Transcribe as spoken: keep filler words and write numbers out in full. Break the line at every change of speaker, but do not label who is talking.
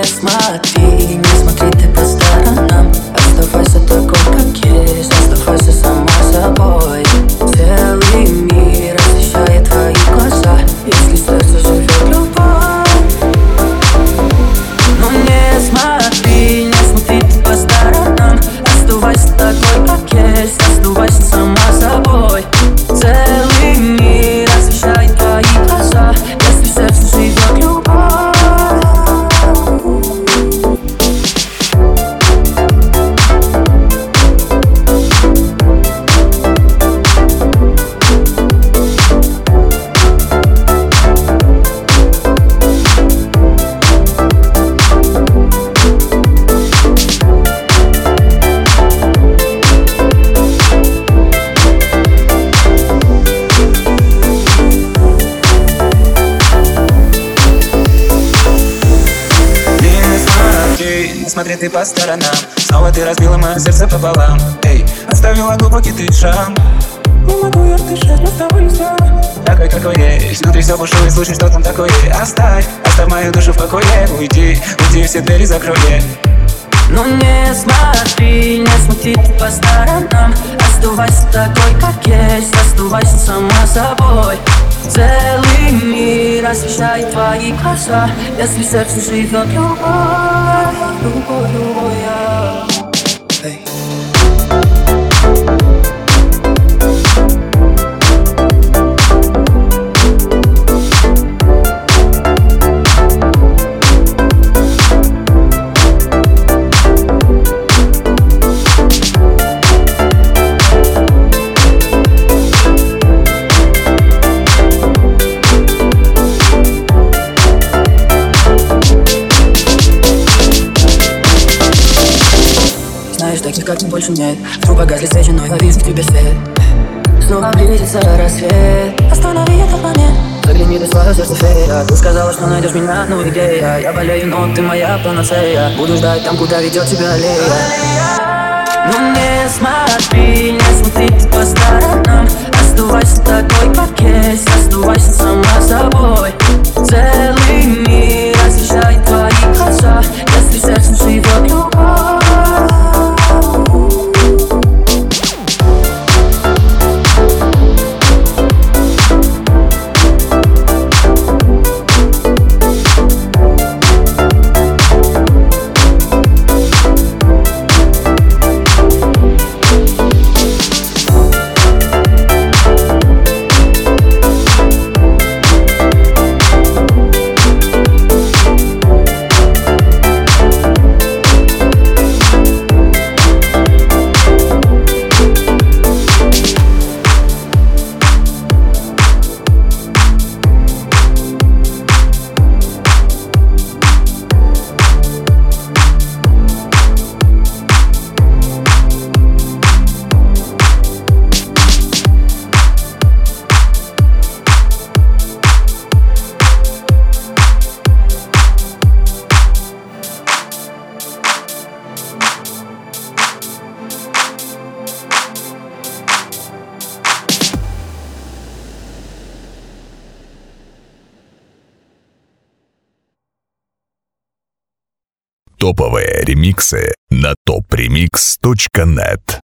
смотри, не смотри ты по сторонам. Оставайся такой, как есть, оставайся сама собой. Целый мир освещает твои глаза, если в сердце живет любовь. Но не смотри, не смотри ты по сторонам. Оставайся такой, как есть, оставайся сама собой. Целый мир освещает твои глаза, если в сердце живет любовь.
Смотри ты по сторонам, снова ты разбила мое сердце пополам. Эй, оставила глубокий ты шрам. Не могу я дышать, но с тобой нельзя. Такой, какой есть, внутри все бушует, слушай, что там такое. Оставь, оставь мою душу в покое. Уйди, уйди, все двери закрой.
Ну не смотри, не смотри ты по сторонам. Оставайся такой, как есть, оставайся сама собой. Целый мир освещает твои глаза, если в сердце живет любовь. Любовь, любовь, я. Эй.
Знаешь, таких как ты больше нет. Вдруг погасли свечи, но я вижу в тебе свет.
Снова близится рассвет. Останови этот момент.
Загляни ты свое сердце, фея. Ты сказала, что найдешь меня, ну и где я? Я болею, но ты моя панацея. Буду ждать там, куда ведет тебя аллея.
Ну не смотри, не смотри ты по сторонам. Оставайся такой, как есть, оставайся сама собой. Целый мир освещает твои глаза, если в сердце живет любовь.
Топовые ремиксы на топ ремикс точка нет.